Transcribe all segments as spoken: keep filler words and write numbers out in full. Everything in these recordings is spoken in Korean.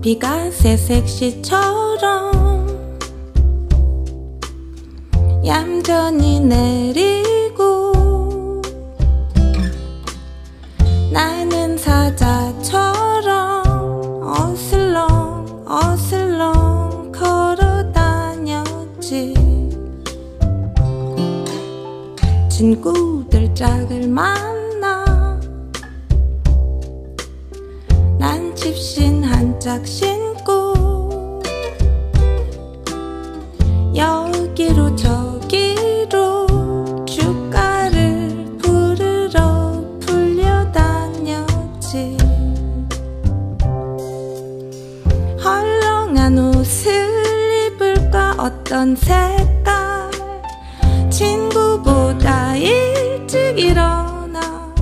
비가 새색시처럼 얌전히 내리고 나는 사자처럼 어슬렁 어슬렁 걸어다녔지. 친구들 짝을 만나 난 집신 한 짝 신고 여기로 저기로 주가를 부르러 풀려다녔지. 헐렁한 옷을 입을까 어떤 색깔 친구보다 일찍 일어나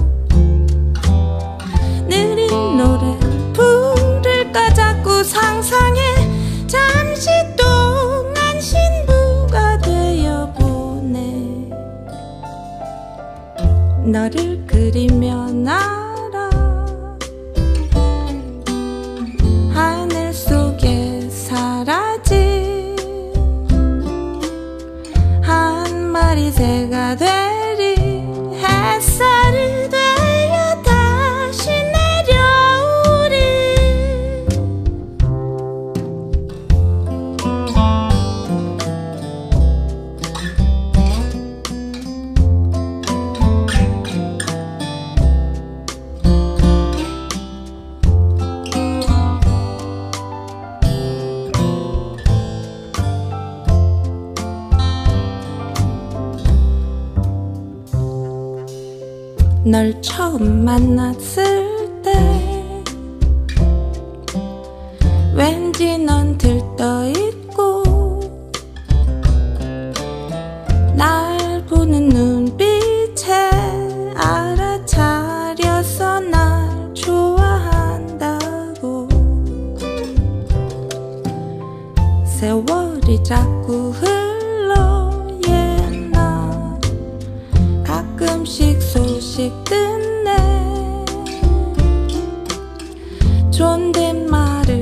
느린 노래 부를까 자꾸 상상해. 잠시 동안 신부가 되어보네. 너를 그리며 날아 하늘 속에 사라진 한 마리 새가 되리. 햇살이 되어 다시 내려오리. 널 처음 만났을 때 왠지 넌 들떠있고 날 보는 눈빛에 알아차려서 날 좋아한다고. 세월이 자꾸 흘러 옛날 가끔씩 소식 듣네. 존댓말을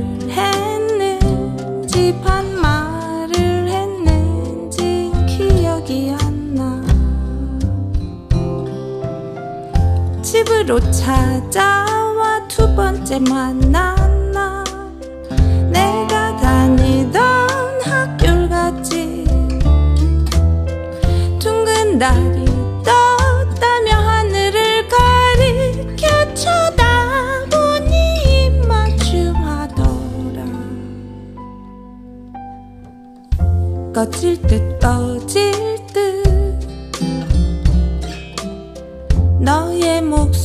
했는지 반말을 했는지 기억이 안 나. 집으로 찾아와 두 번째 만난 날 내가 다니던 학교를 갔지. 둥근 달이 떴다며 하늘을 가리켜 쳐다보니 입맞춤 하더라. 꺼질 듯 꺼질 듯 너의 목소리